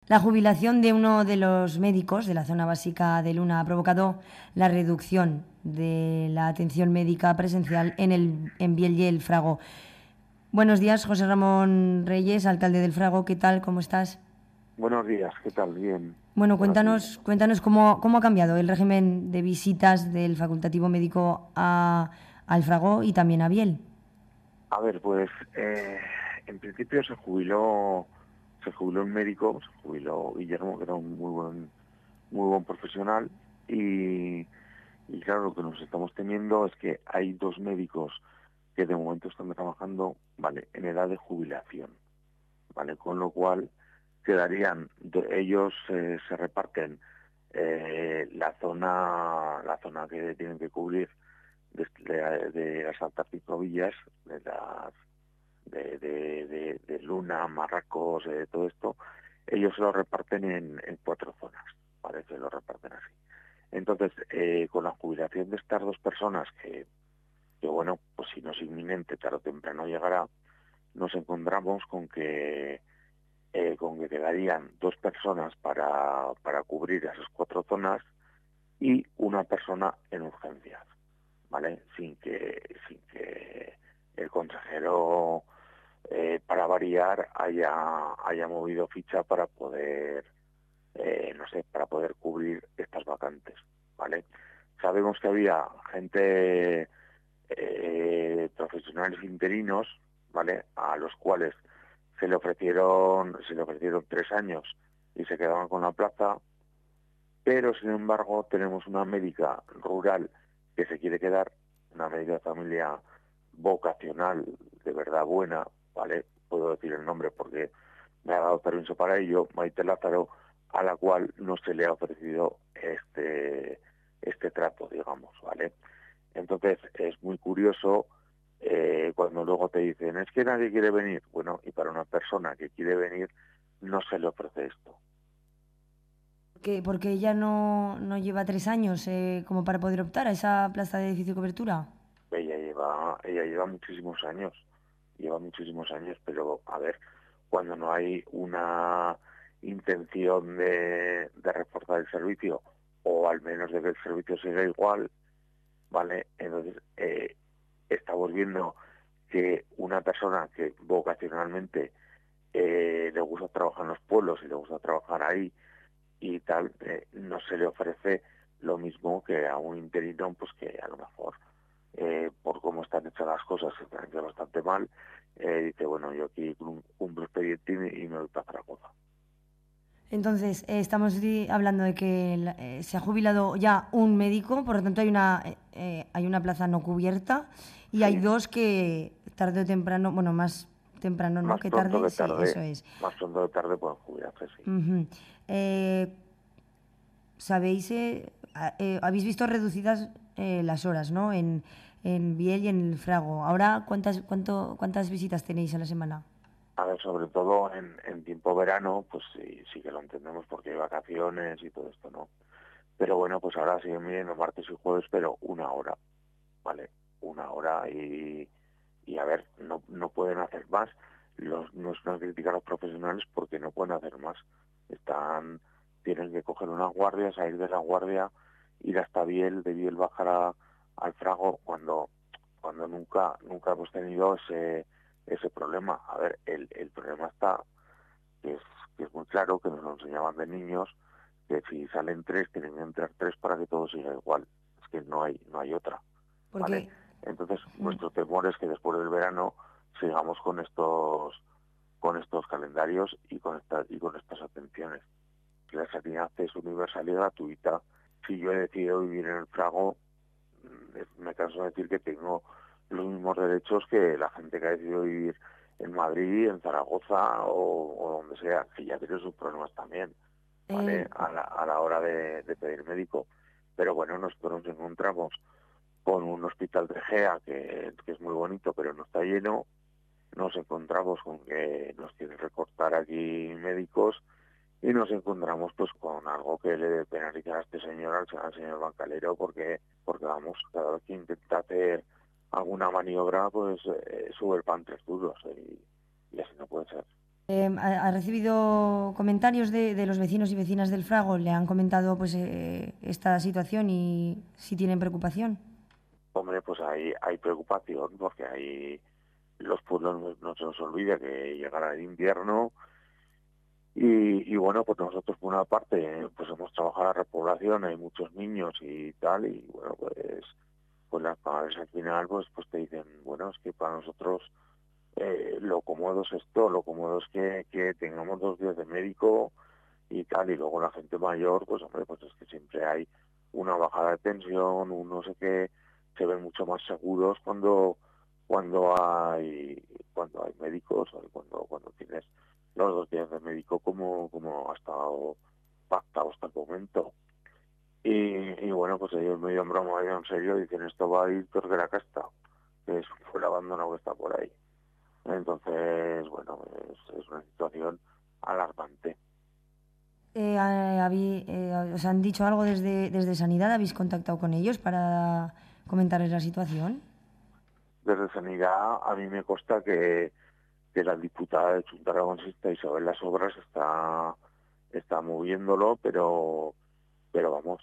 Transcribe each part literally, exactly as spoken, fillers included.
La jubilación de uno de los médicos de la zona básica de Luna ha provocado la reducción de la atención médica presencial en, el, en Biel y el Frago. Buenos días, José Ramón Reyes, alcalde del Frago. ¿Qué tal? ¿Cómo estás? Buenos días, ¿qué tal? Bien, Bueno, por aquí. cuéntanos, cuéntanos cómo, cómo ha cambiado el régimen de visitas del facultativo médico a, al Frago y también a Biel. A ver, pues eh, en principio se jubiló, se jubiló un médico, se jubiló Guillermo, que era un muy buen, muy buen profesional, y, y claro, lo que nos estamos temiendo es que hay dos médicos que de momento están trabajando, vale, en edad de jubilación, vale, con lo cual quedarían, de- ellos eh, se reparten eh, la zona, la zona que tienen que cubrir de, de- de las altas ciclovías, de las de, de, de- de Luna, Marracos, eh, todo esto, ellos se lo reparten en, en cuatro zonas, ¿vale? Se lo reparten así. Entonces, eh, con la jubilación de estas dos personas, que, que bueno, pues si no es inminente, tarde o temprano llegará, nos encontramos con que eh, con que quedarían dos personas para, para cubrir esas cuatro zonas y una persona en urgencias, ¿vale? Sin que, sin que el consejero, eh, para variar, haya, haya movido ficha para poder, eh, no sé, para poder cubrir estas vacantes, ¿vale? Sabemos que había gente, eh, profesionales interinos, ¿vale? A los cuales se le ofrecieron, se le ofrecieron tres años y se quedaban con la plaza, pero sin embargo tenemos una médica rural que se quiere quedar, una médica de familia vocacional, de verdad buena, ¿vale? Puedo decir el nombre porque me ha dado permiso para ello, Maite Lázaro, a la cual no se le ha ofrecido este, este trato, digamos, ¿vale? Entonces es muy curioso eh, cuando luego te dicen, es que nadie quiere venir. Bueno, y para una persona que quiere venir no se le ofrece esto. Que, porque ella no, no lleva tres años eh, como para poder optar a esa plaza de edificio de cobertura. Ella lleva, ella lleva muchísimos años, lleva muchísimos años, pero a ver, cuando no hay una intención de, de reforzar el servicio, o al menos de que el servicio siga igual, ¿vale? Entonces, eh, estamos viendo que una persona que vocacionalmente eh, le gusta trabajar en los pueblos y le gusta trabajar ahí y tal, eh, no se le ofrece lo mismo que a un interino, pues que a lo mejor, eh, por cómo están hechas las cosas, se están hechas bastante mal, eh, dice, bueno, yo aquí cum- cumplo expediente y me, y me voy para Zaragoza. Entonces, eh, estamos di- hablando de que la- eh, se ha jubilado ya un médico, por lo tanto hay una, eh, eh, hay una plaza no cubierta y hay Sí, dos que tarde o temprano, bueno, más temprano, ¿no? más Que pronto tarde, que sí, eso tarde, es. más pronto que tarde pueden jubilarse, sí. Ujú. Eh, ¿Sabéis, eh, a- eh, habéis visto reducidas eh, las horas, ¿no? En, en Biel y en el Frago. Ahora, ¿cuántas, cuánto, ¿cuántas visitas tenéis a la semana? A ver, sobre todo en, en tiempo verano, pues sí, sí que lo entendemos porque hay vacaciones y todo esto, ¿no? Pero bueno, pues ahora siguen viniendo martes y jueves, pero una hora, ¿vale? Una hora y, y a ver, no, no pueden hacer más. Los, no es una crítica a los profesionales porque no pueden hacer más. Están, tienen que coger una guardia, salir de la guardia, ir hasta Biel, de Biel bajar a- al Frago cuando, cuando nunca, nunca hemos tenido ese, ese problema. A ver, el, el problema está, que es, que es muy claro, que nos lo enseñaban de niños, que si salen tres, tienen que entrar tres para que todo siga igual. Es que no hay, no hay otra, ¿vale? Porque Entonces, mm, nuestro temor es que después del verano sigamos con estos con estos calendarios y con estas y con estas atenciones. La sanidad es universal y gratuita. Si yo he decidido vivir en el Frago, mm, me canso de decir que tengo los mismos derechos que la gente que ha decidido vivir en Madrid, en Zaragoza o, o donde sea, que ya tiene sus problemas también, ¿vale? eh, A la, a la hora de, de pedir médico. Pero bueno, nosotros nos encontramos con un hospital de Gea que, que es muy bonito, pero no está lleno. Nos encontramos con que nos quieren recortar aquí médicos y nos encontramos pues con algo que le debe penalizar a este señor, al, al señor Bancalero, porque, porque vamos, cada vez que intenta hacer alguna maniobra, pues eh, sube el pan tres duros y, y así no puede ser. Eh, ¿ha, ha recibido comentarios de, de los vecinos y vecinas del Frago? ¿Le han comentado pues eh, esta situación y si tienen preocupación? Hombre, pues hay, hay preocupación porque hay los pueblos, no, no se nos olvide que llegará el invierno y, y bueno, pues nosotros por una parte pues hemos trabajado la repoblación, hay muchos niños y tal, y bueno, pues pues las padres al final pues pues te dicen, bueno, es que para nosotros eh, lo cómodo es esto, lo cómodo es que, que tengamos dos días de médico y tal, y luego la gente mayor, pues hombre, pues es que siempre hay una bajada de tensión, un no sé qué, se ven mucho más seguros cuando cuando hay cuando hay médicos o cuando cuando tienes los dos días de médico como como ha estado pactado hasta el momento. Y, y bueno, pues ellos medio en broma, medio en serio, dicen esto va a ir peor que la casta, que es fue el abandono que está por ahí. Entonces, bueno, es, es una situación alarmante. Eh, ha- habí- eh, ¿os han dicho algo desde, desde Sanidad? ¿Habéis contactado con ellos para comentarles la situación? Desde Sanidad a mí me consta que, que la diputada de Chunta Aragonesista Isabel Las Obras está, está moviéndolo, pero, pero vamos,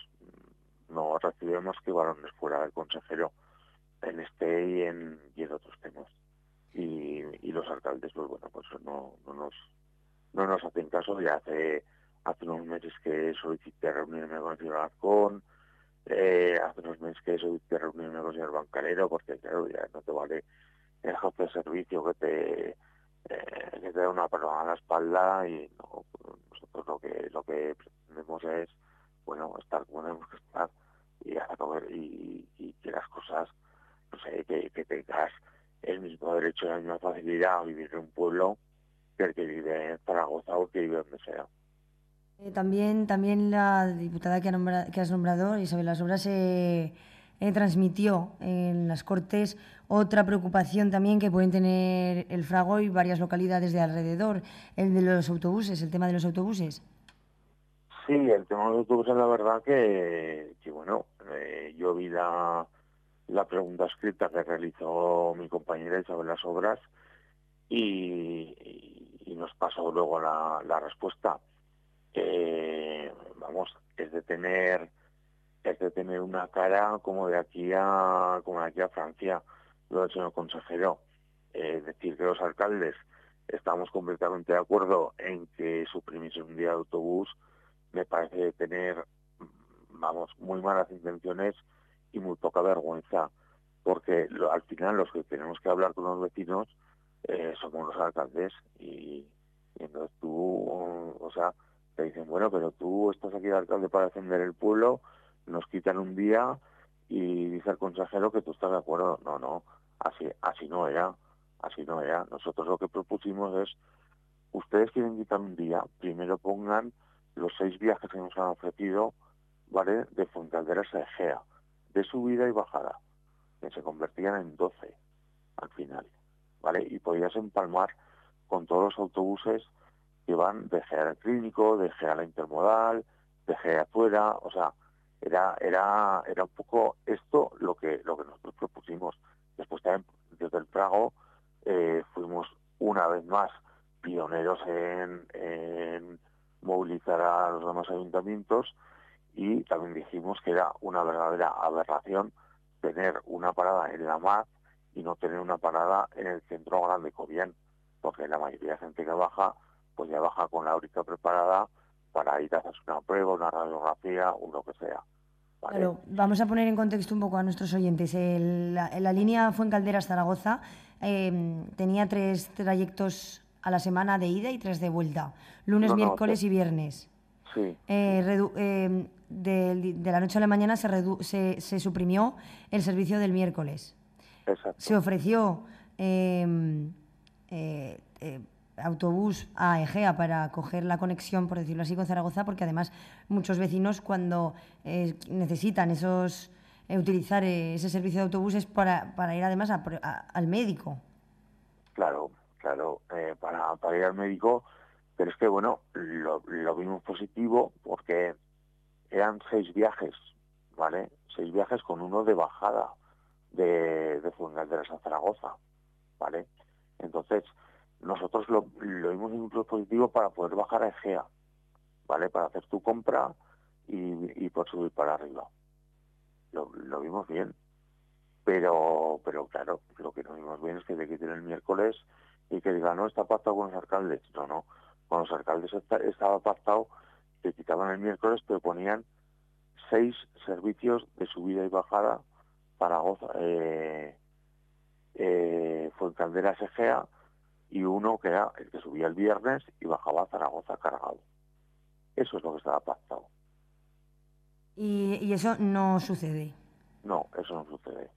no recibimos que balones fuera del consejero en este y en, y en otros temas. Y, y los alcaldes, pues bueno, pues no, no nos no nos hacen caso. Ya hace hace unos meses que solicité reunirme con el señor Alarcón, eh, hace unos meses que solicité reunirme con el señor Bancalero, porque claro, ya no te vale el jefe de servicio que te eh, que te da una palmada a la espalda y no, nosotros lo que lo que pretendemos es, bueno, estar como tenemos que estar y hacer y, y que las cosas, no sé, que, que tengas el mismo derecho y la misma facilidad a vivir en un pueblo que el que vive en Zaragoza o que vive donde sea. Eh, también, también la diputada que, ha nombra- que has nombrado, Isabel Las Obras, eh, eh, transmitió en las Cortes otra preocupación también que pueden tener el Frago y varias localidades de alrededor, el de los autobuses, el tema de los autobuses. Sí, el tema de los autobuses, la verdad que, que bueno, eh, yo vi la, la pregunta escrita que realizó mi compañera Isabel Las Obras y, y- y nos pasó luego la, la respuesta. Eh, vamos, es de tener es de tener una cara como de aquí a como de aquí a Francia, lo del señor consejero. Eh, decir que los alcaldes estamos completamente de acuerdo en que suprimirse un día de autobús me parece tener, vamos, muy malas intenciones y muy poca vergüenza, porque lo, al final los que tenemos que hablar con los vecinos eh, somos los alcaldes y, y entonces tú, o, o sea, te dicen, bueno, pero tú estás aquí de alcalde para defender el pueblo, nos quitan un día y dice el consejero que tú estás de acuerdo. No, no, así, así no era, así no era. Nosotros lo que propusimos es, ustedes quieren quitar un día, primero pongan los seis viajes que nos han ofrecido, ¿vale?, de Fontalderas a Egea, de subida y bajada, que se convertían en doce al final, ¿vale? Y podías empalmar con todos los autobuses que van de Egea al Clínico, de Egea a la Intermodal, de Egea afuera, o sea, era era era un poco esto lo que lo que nosotros propusimos. Después también desde el Prago eh, fuimos una vez más pioneros en, en movilizar a los demás ayuntamientos y también dijimos que era una verdadera aberración tener una parada en la M A D y no tener una parada en el centro grande Cobián, porque la mayoría de gente que baja, pues ya baja con la aurica preparada para ir a hacerse una prueba, una radiografía o lo que sea, ¿vale? Claro, vamos a poner en contexto un poco a nuestros oyentes. El- la, la línea Fuencalderas-Zaragoza eh, tenía tres trayectos a la semana de ida y tres de vuelta, lunes, No, no, te- miércoles y viernes. sí, Eh, sí, redu- eh, de, de la noche a la mañana se, redu- se, se suprimió el servicio del miércoles. Se exacto, ofreció eh, eh, eh, autobús a Egea para coger la conexión, por decirlo así, con Zaragoza, porque además muchos vecinos cuando eh, necesitan esos eh, utilizar eh, ese servicio de autobuses para, para ir además a, a, al médico. claro, claro, eh, para, para ir al médico, pero es que, bueno, lo, lo vimos positivo porque eran seis viajes, ¿vale? Seis viajes con uno de bajada de, de Fuengalderas a Zaragoza, ¿vale? Entonces, nosotros lo, lo vimos en un dispositivo para poder bajar a Egea, ¿vale? Para hacer tu compra y, y poder subir para arriba. Lo, lo vimos bien, pero pero claro, lo que no vimos bien es que te quiten el miércoles y que digan, no, está pactado con los alcaldes. No, no, con los alcaldes está, estaba pactado, te quitaban el miércoles, pero ponían seis servicios de subida y bajada Zaragoza, eh, eh, Fuencandelas Egea, y uno que era el que subía el viernes y bajaba a Zaragoza cargado. Eso es lo que estaba pactado. Y, y eso no sucede. No, eso no sucede.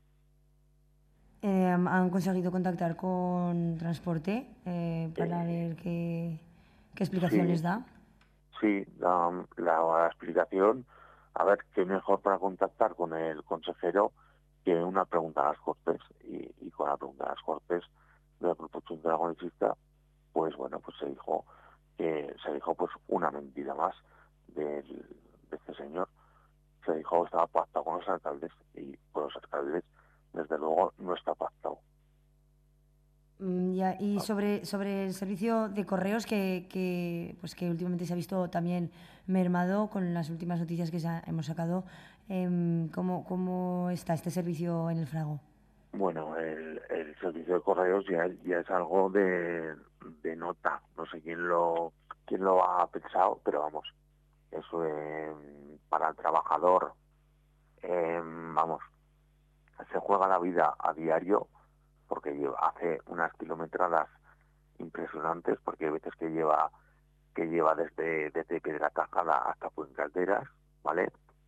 Eh, ¿Han conseguido contactar con Transporte eh, para Eh, ver qué, qué explicación sí, les da? sí, la, la, la explicación, a ver, qué mejor para contactar con el consejero que una pregunta a las Cortes. Y, y con la pregunta a las Cortes de la proposición dragonicista, pues bueno, pues se dijo que se dijo pues una mentira más del, de este señor. Se dijo que estaba pactado con los alcaldes y con los alcaldes, desde luego, no está pactado. Mm, ya, y sobre, sobre el servicio de correos que, que, pues que últimamente se ha visto también mermado con las últimas noticias que sa- hemos sacado, em, ¿cómo, cómo está este servicio en el Frago? Bueno, el, el servicio de correos ya, ya es algo de, de nota. No sé quién lo quién lo ha pensado, pero vamos, eso eh, para el trabajador, eh, vamos, se juega la vida a diario porque lleva, hace unas kilometradas impresionantes, porque hay veces que lleva que lleva desde desde Piedratájala hasta Fuencalderas, ¿vale?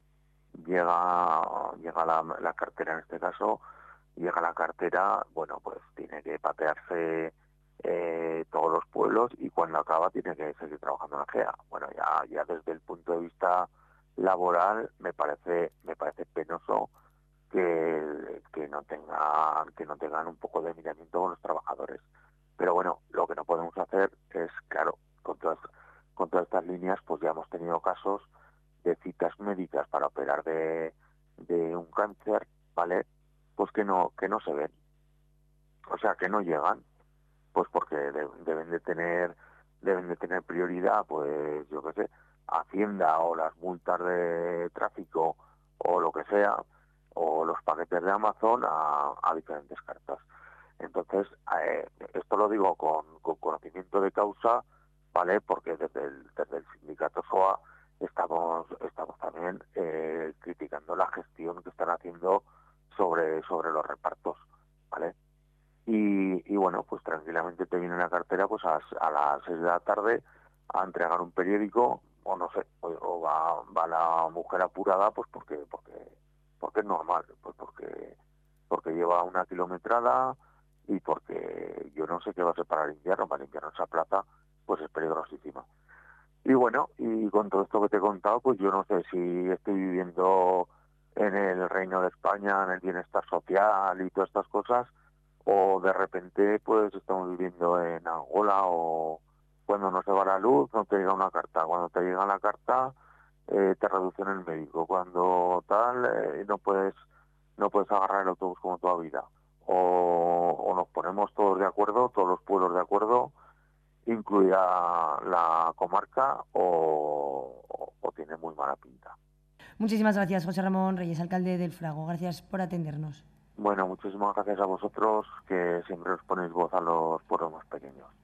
Llega llega la, la cartera en este caso. Llega la cartera, bueno, pues tiene que patearse eh, todos los pueblos y cuando acaba tiene que seguir trabajando en la G E A. Bueno, ya, ya desde el punto de vista laboral me parece, me parece penoso que, que no tengan, que no tengan un poco de miramiento con los trabajadores. Pero bueno, lo que no podemos hacer es, claro, con todas, con todas estas líneas, pues ya hemos tenido casos de citas médicas para operar de, de un cáncer, ¿vale? Pues que no, que no se ven, o sea, que no llegan, pues porque de- deben de tener, deben de tener prioridad, pues yo qué sé, Hacienda o las multas de tráfico o lo que sea, o los paquetes de Amazon a, a diferentes cartas. Entonces, eh, esto lo digo con, con conocimiento de causa, ¿vale? Porque desde el, desde el sindicato S O A estamos, estamos también eh, criticando la gestión que están haciendo sobre, sobre los repartos, ¿vale? Y, y bueno, pues tranquilamente te viene la cartera pues a, a las seis de la tarde a entregar un periódico, o no sé, o, o va, va la mujer apurada pues porque, porque, porque es normal, pues porque, porque lleva una kilometrada y porque yo no sé qué va a ser para el invierno, para el invierno esa plaza pues es peligrosísima. Y bueno, y con todo esto que te he contado, pues yo no sé si estoy viviendo en el Reino de España, en el bienestar social y todas estas cosas, o de repente pues estamos viviendo en Angola, o cuando no se va la luz no te llega una carta, cuando te llega la carta eh, te reducen el médico, cuando tal eh, no puedes no puedes agarrar el autobús como toda vida, o, o nos ponemos todos de acuerdo, todos los pueblos de acuerdo, incluida la comarca, o, o, o tiene muy mala pinta. Muchísimas gracias, José Ramón Reyes, alcalde del Frago. Gracias por atendernos. Bueno, muchísimas gracias a vosotros que siempre os ponéis voz a los pueblos más pequeños.